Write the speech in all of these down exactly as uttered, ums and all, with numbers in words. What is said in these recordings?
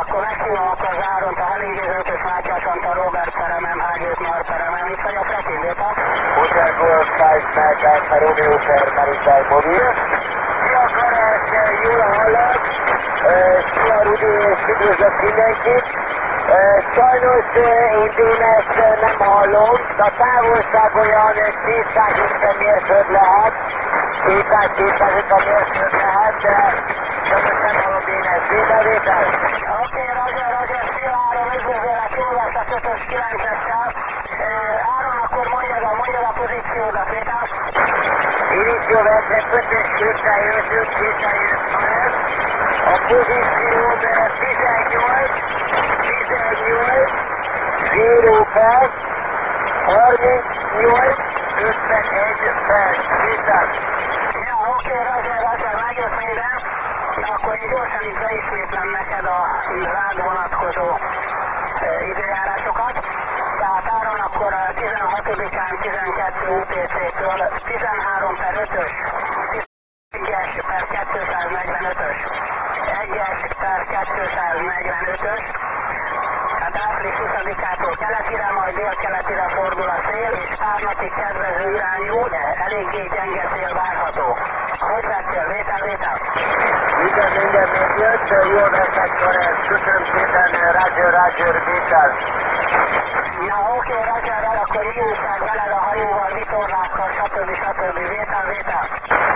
akkor meghívom akkor az Áront, a Helingézőtös Mátyás Antal, Robert Peremem, Hágét Mar Peremem, itt vagy a Fretin Déta. Hotel Golf five Mike Alfa Romeo per Maritime Mobil. Szia Karák, jól hallak. Szia Rudi, és üdvözlök mindenkit. Sajnos én Dénes nem hallom, a távolság olyan kétszázötven mérföld lehet, kétszáz-kétszázötven mérföld lehet, de most nem hallom Dénes. Vétel-vétel? Oké, Roger, Roger, szia Áron, üdvözöllek, jól lesz a ötös kilencessel. Áron, akkor mondjad a, mondjad a pozíciódat, vétel? Inizio verso ötös kétszázaöt, kétszázötven. A pozíció tizennyolc, tizennyolc, zero perc, harmincnyolc, ötvenegy perc. Viszont. Ja, oké, Roger, Roger, megjött minden. Akkor én gyorsan itt beismétlem neked a rád vonatkozó időjárásokat. Tehát Áron akkor tizenhatodikán tizenkettő u té cé-től tizenhárom per ötös, egyes per kétszáznegyvenötös, egyes per kétszáznegyvenötös, tehát április huszadikától keletire, majd délkeletire fordul a szél, és pár napig kedvező irányú, de eléggé gyenge szél várható. Hogy vettél? Vétel, vétel? Igen, minden megjött, jól veszek Karák. Köszönöm szépen, Roger, Roger, vétel. Na oké, Roger, akkor jöjjünk meg veled a hajóval, vitorlákkal, stb. stb. Vétel, vétel.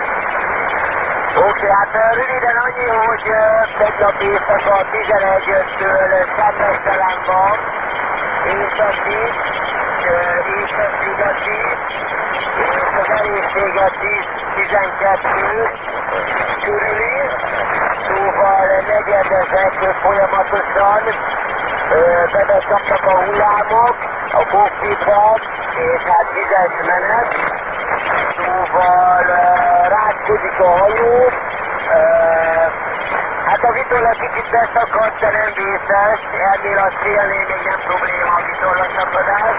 Oké, hát röviden annyi, hogy tegnap éjszaka tizenegytől szembesztelen van, északi, észak-nyugati, és az elérsége tíz-tizenkettő körüli, szóval negyedezek folyamatosan, bebecsaptak a hullámok, a kokpitba, és hát vizes menet, szóval rázkodik a hajó, hát a vitorla kicsit beszakadt, de nem vészes, ennél a szélnél még nem probléma a vitorla szakadás,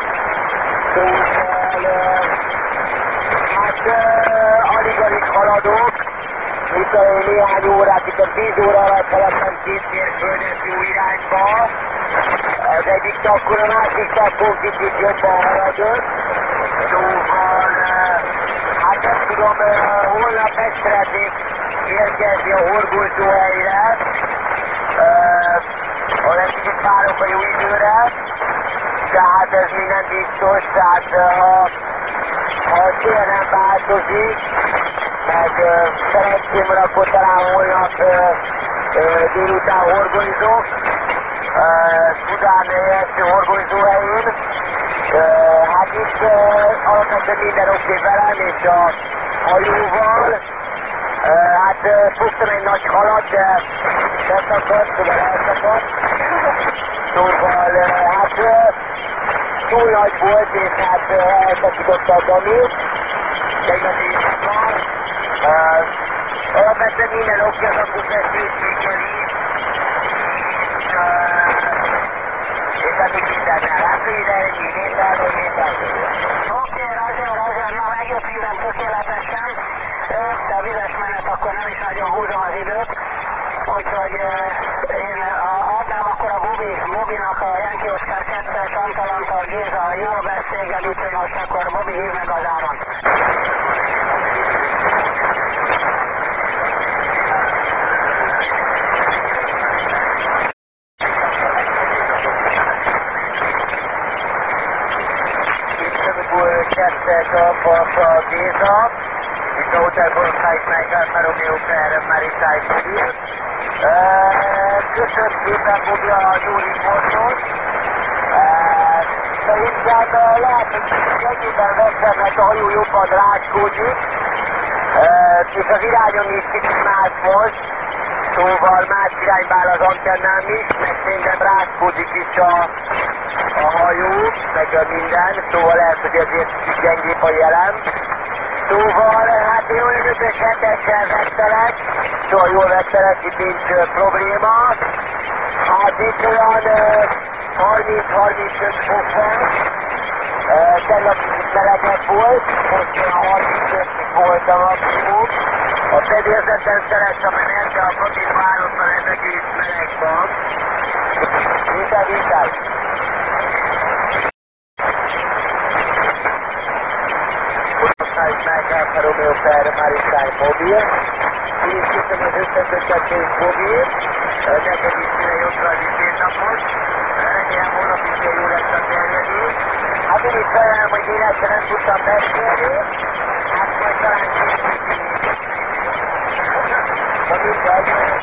szóval hát alig-alig haladok, itt a néhány órát, itt a tíz óra alatt haladtam két mérföldet jó irányba, az egyik takkon, a másik takkon kicsit jobban haladott, szóval hát nem tudom, holnap meg szeretnék érkezni a horgolzóhelyre, ahol egy kicsit várok a jó időre, de hát ez még nem biztos, tehát ha, ha a szél nem változik, meg szerencsémre, akkor talán holnap délután horgonyzok, Szudán első horgonyzóhelyén. Hát itt alapvetően minden oké velem és a hajóval. Hát fogtam egy nagy halat, de beszakadt, szóval elszakadt. Szóval hát túl nagy volt, és hát elszakította a damit. Tegnap éjszaka. Alapvetően minden oké, az akufeszültséggel is. És hát úgy mindennel. Hát ide ennyi, vétel, vétel. Oké, Roger, Roger, na megjött minden tökéletesen. De a vizes menet, akkor nem is nagyon húzom az időt. Úgyhogy én adnám akkor a Bobby, Bobbynak a Yankee Oscar kettes, Antal Antal Géza, jó beszélget, úgyhogy most akkor Bobby hív meg az Áront. kettes Alfa Géza, itt a Hotel Golf five Mike Alfa Romeo per Maritime Mobil. Köszönöm szépen, Bobby, a jó riportot. Szerintem lehet, hogy ennyiben veszem, mert a hajó jobban rázkódik, és az irányom is kicsit más volt, szóval más irányba áll az antennám is, meg szerintem rázkódik is a, a hajó, meg a minden, szóval lehet, hogy ezért kicsit gyengébb a jelem. Szóval hát én olyan ötös hetessel vettelek, szóval jól vettelek, itt nincs probléma. Hát itt olyan harminc-harmincöt fok van, tegnap kicsit melegebb volt, most olyan harmincötig volt a maximum. A fedélzeten szeres a menet, de a kabin városan ezek is meleg van. Vital. Forsyth meg Alfa Romeo per Maritime Mobil. Így köszönöm az összeköttetés mobil. Neked is mire jobbra is két napot. Remélem holnap is jó lesz a terjedés. Hát én is sajnálom, hogy életre nem tudtam beszélni. Hát majd talán később. Na mindegy.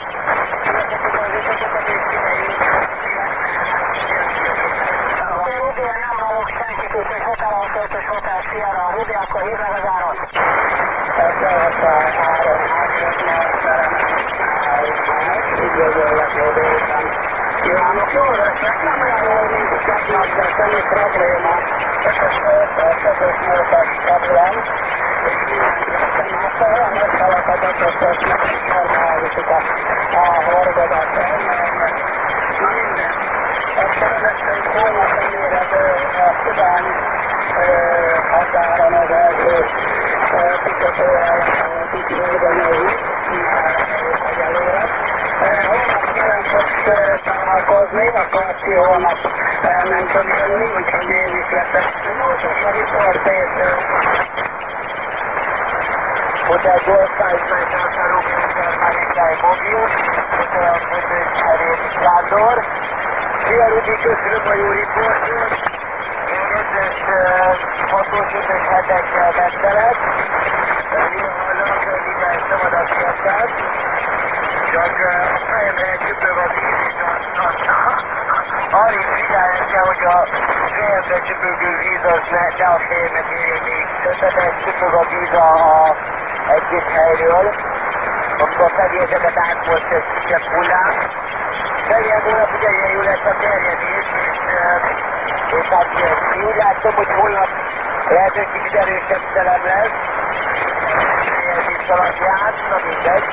Rudi, nem hallok senkit, úgyhogy határolom költös határ Sierra. Rudi, akkor hívd meg az áron. Kívánok, jó lesz, nekem olyan nincs semmi probléma. Ez a közös nyilvás problém. És olyan megfeladatot tesznek, normálisuk a horgodat. Akkor először holnap eléred a Szudán határon az első kikötővel, kicsi hőganyai, egyelőre. Holnap nem fogsz találkozni, a Karci holnap nem tud jönni, úgyhogy én is leszek. A riportét. Hotel Forsyth meg Alfa Romeo per Maritime Mobil, Hotel Kötős Herét Sándor. Szia Rudi, köszönöm a jó riportot. Én ötös fotós ötös hetekkel vettelek. Jól hallom, hogy minden szabadat kértem. Csak a fejemre csüpög a víz, és arra is figyelnem kell, hogy a fejemre csüpögő víz az ne, ne a fejemnek érjen még többet, csüpög a víz a, a egy-két helyről, amikor fedélzetet átmolt egy kisebb hullám. Feljen holnap ugye ilyen jó lesz a terjedés, és, és hát úgy látom, hogy holnap lehet, hogy kicsit erősebb szelem lesz. Terjedés alapján, na mindegy.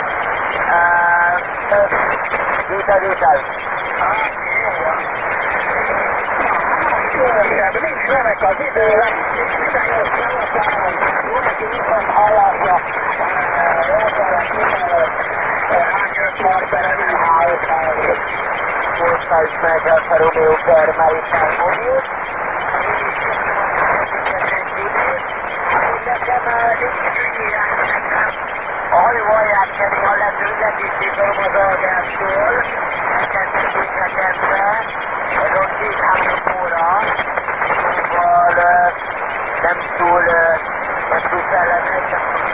Vital, Vital. Különösebb, nincs remek az idő, tizennyolc napjáron, mindenki viszont hallásra, rájött Marteren, elhállt, Forsyth meg Alfa Romeo per Maritime Mobil. Nekem nincs ügyirányom nekem. A hajó alját pedig, ha lesz üzletítékom az algástól, elkezdhetünk nekembe, ez ott két-három óra, szóval nem túl, nem túl szellemes, nem túl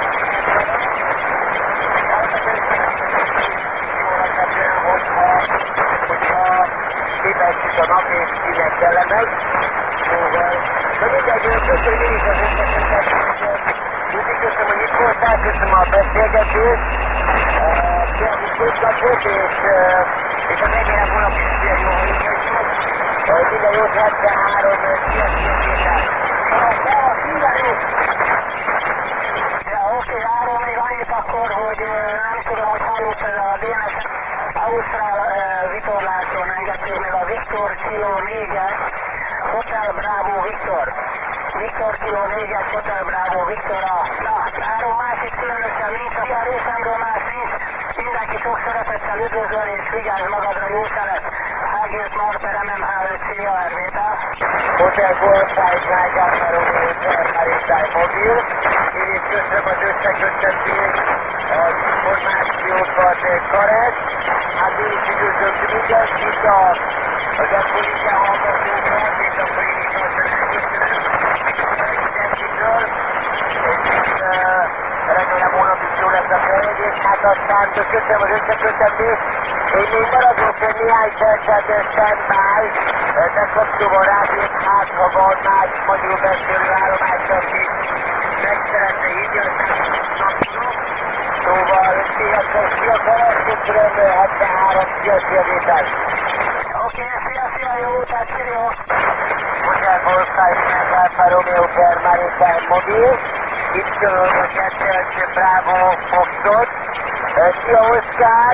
hogyha kivesztjük a nap és színek kellemes, szóval, de mindegy, köszönöm én is az összeköttetést, Rudi, köszönöm, hogy itt voltál, köszönöm a beszélgetést, kérlek szép napot, és, és a remélem holnap is ilyen jó vagyunk, minden jót, hetvenhárom, szívességével. Minden jót! Ja, oké, arról még annyit akkor, hogy nem tudom, hogy hallott a dé en es Ausztrál vitorláson engedték meg a Viktor Kilo négyes Hotel Bravo Viktor. Viktor Kilo négyes Hotel Bravo Viktor a... Na, három másik különösen nincs, a ilyen részemről más nincs. Mindenki sok szeretettel üdvözöl és vigyázz magadra, jó szelet. Hágért Marper em em há öt Szia Ervétel. Hotel Forsyth meg Alfa Romeo per Maritime Mobil. Én is köszönöm az összeköttetést, az információkat, Karek. Hát én is üdvözlöm mindenkit, az Appolike hallgatókat, és akkor én is azt köszönöm mindenkitől. És remélem holnap is jó lesz a terjedés, hát aztán köszönöm az összeköttetést. Én még maradok néhány percet stand-by, bekapcsolom a rádiót, hát ha van más magyarul beszélő állomás, aki meg szeretne hívni, aztán nem tudom. Szóval, sziasztok, szia Karek, köszönöm, hetvenhárom, szia, szia Vital. Oké, szia, szia, jó utát, szia! Hotel Forsyth meg Alfa Romeo per Maritime Mobil. Itt jön a kettő Bravo Foxot. Szia Oszkár!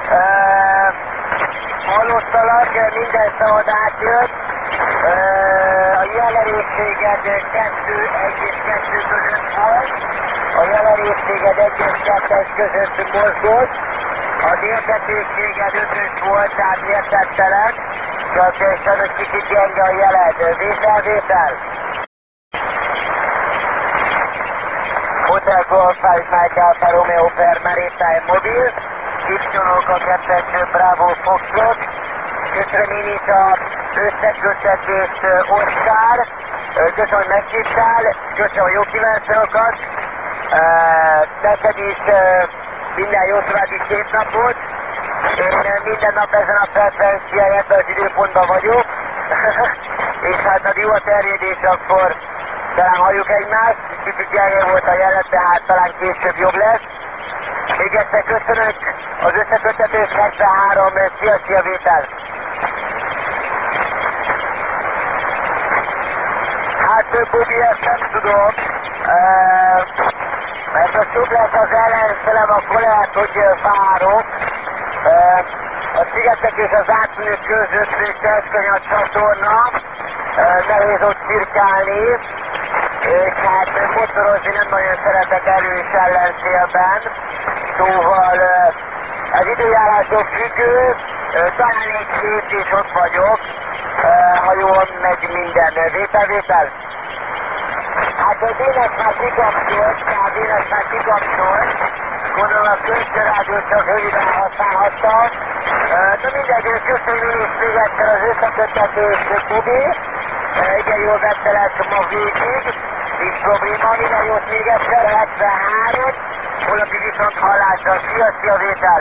Hallottalak, minden szabad átjött. A jelenséged kettő egy és kettő között volt. A jelenséged egy és kettes között mozgott. Az érthetőséged ötös volt, tehát értettelek, csak sajnos kicsit gyenge a jeled. Vétel, vétel. Hotel Golf five Mike Alfa Romeo per Maritime Mobil, Kipcsonok a kettes Bravo Foxtrot, köszönöm is az összeköttetést Oszkár, köszönöm, hogy meghívtál, köszönöm a jó kívánságokat, neked is minden jó további szép napot, én minden nap ezen a frekvencián ebben az időpontban vagyok, és hát a divat terjedés akkor talán halljuk egymást, kicsit gyenge volt a jelet, de hát talán később jobb lesz. Még egyszer köszönök az összeköttetés hetvenhárom, szia, szia, vétel! Hát Bobi, ezt nem tudom, mert a jobb lesz az ellenfelem, akkor lehet, hogy várok. A szigetek és az átmenő között Kecskanyar csatorna, nehéz ott cirkálni, és hát motorozni nem nagyon szeretek erős ellenszélben, szóval az időjárástól függő, talán egy hét és ott vagyok, ha jól megy minden. Vétel, vétel? Hát a Dénes már kikapcsolt, tehát Dénes már kikapcsolt, gondolom a Kölcsönrádiót csak röviden használhatta. Na mindegy, köszönjük is még egyszer az összeköttetést, Bobi. Igen jól vettelek ma végig, nincs probléma, minden jót még egyszer, hetvenhárom, holnapi viszont hallásra. Szia, szia, vétel!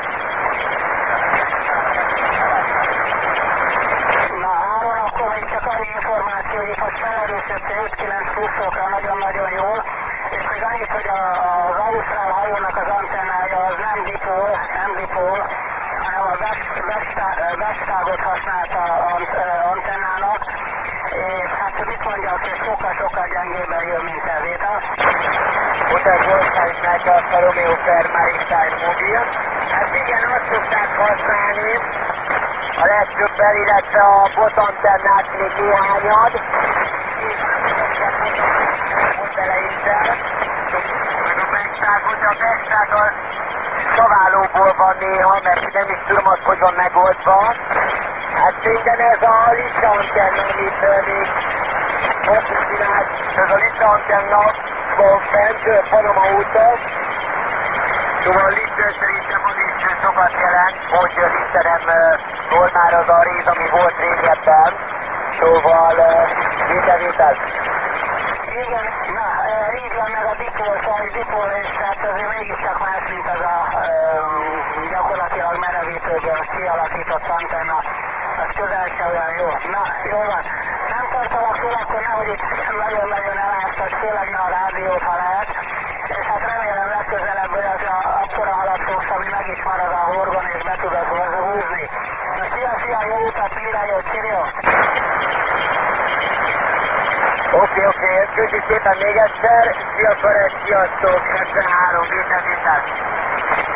Na, Áron, akkor még csak annyi információ, hogy most felerősödte öt kilenc pluszokra nagyon-nagyon jól, és még annyit, hogy a, az Ausztrál hajónak az antennája az nem dipol, nem dipol, hanem a Vestágot használta az antennának, és hát mit mondjak, hogy sokkal-sokkal gyengében jön, mint elvétel. Hotel Golf five Mike Alfa Romeo per Maritime Mobil. Hát igen, azt szokták használni, a legtöbben, illetve a botantennát még néhányad. Most eleinte, meg a Vestágot, a Vestág az szaválóból van néha, mert nem is tudom azt, hogy van megoldva. Hát szerintem ez a lista antenna, amit még most is csinált, ez a lista antenna van fent, Panama úton. Szóval a lista szerintem az is sokat jelent, hogy lista nem volt már az a rész, ami volt régebben. Szóval vétel, vétel. Igen, na, így van meg a dipol, szóval dipol, és hát azért mégiscsak más, mint az a um, gyakorlatilag merevítőből kialakított antenna. Az közel se olyan jó. Na, jó van. Nem tartalak föl, akkor nehogy itt nagyon-nagyon eláztas, főleg ne a rádiót, ha lehet. És hát remélem legközelebb, hogy az a, akkora halat fogsz, ami meg is marad a horgon, és be tudod húzni. Na, szia, szia, jó utat, mire jó, csirjó! Oké, oké, köszönjük szépen még egyszer, szia Ferenc, sziasztok, hetvenhárom, vétel, vétel.